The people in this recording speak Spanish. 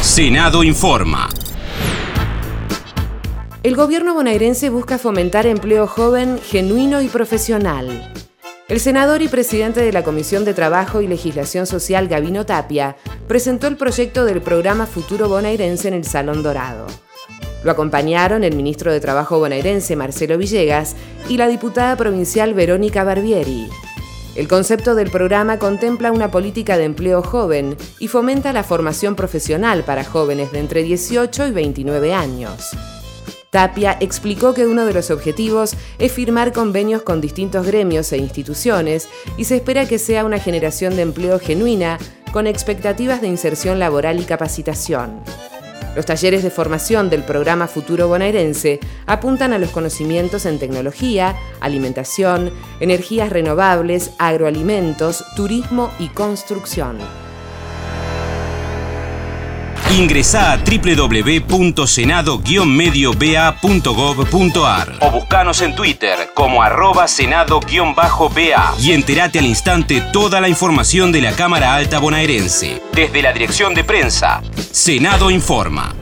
Senado informa. El gobierno bonaerense busca fomentar empleo joven, genuino y profesional. El senador y presidente de la Comisión de Trabajo y Legislación Social, Gabino Tapia, presentó el proyecto del programa Futuro Bonaerense en el Salón Dorado. Lo acompañaron el ministro de Trabajo bonaerense, Marcelo Villegas, y la diputada provincial Verónica Barbieri. El concepto del programa contempla una política de empleo joven y fomenta la formación profesional para jóvenes de entre 18 y 29 años. Tapia explicó que uno de los objetivos es firmar convenios con distintos gremios e instituciones y se espera que sea una generación de empleo genuina con expectativas de inserción laboral y capacitación. Los talleres de formación del programa Futuro Bonaerense apuntan a los conocimientos en tecnología, alimentación, energías renovables, agroalimentos, turismo y construcción. Ingresá a www.senado-medioba.gov.ar o buscanos en Twitter como @senado-ba y entérate al instante toda la información de la Cámara Alta Bonaerense. Desde la Dirección de Prensa, Senado informa.